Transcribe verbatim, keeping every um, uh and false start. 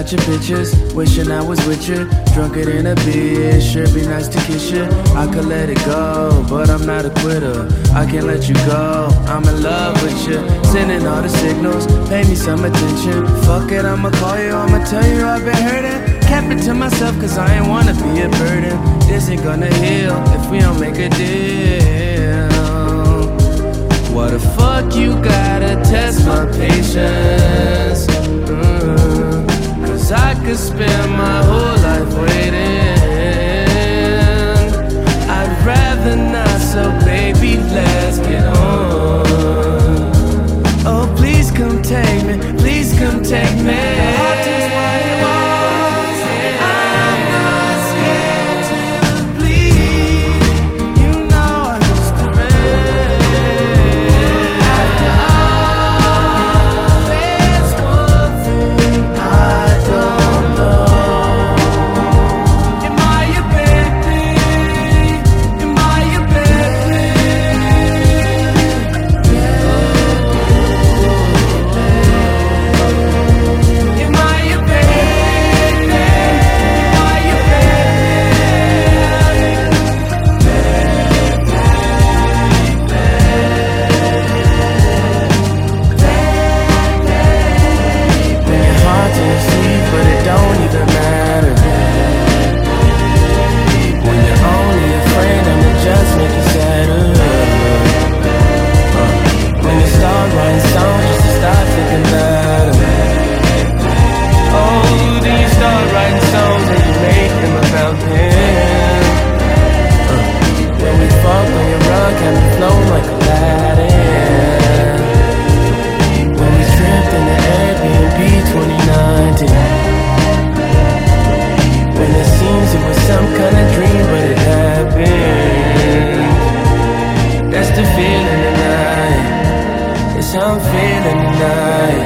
at your pictures, wishing I was with you. Drunker than a bitch, sure be nice to kiss you. I could let it go, but I'm not a quitter. I can't let you go, I'm in love with you. Sending all the signals, pay me some attention. Fuck it, I'ma call you, I'ma tell you I've been hurting. Kept it to myself cause I ain't wanna be a burden. This ain't gonna heal if we don't make a deal. What the fuck you gotta test my patience? mm, Cause I could spend my whole life waiting. I'd rather not, so baby let's get on. Oh please come take me, please come take me. I'm feeling tonight.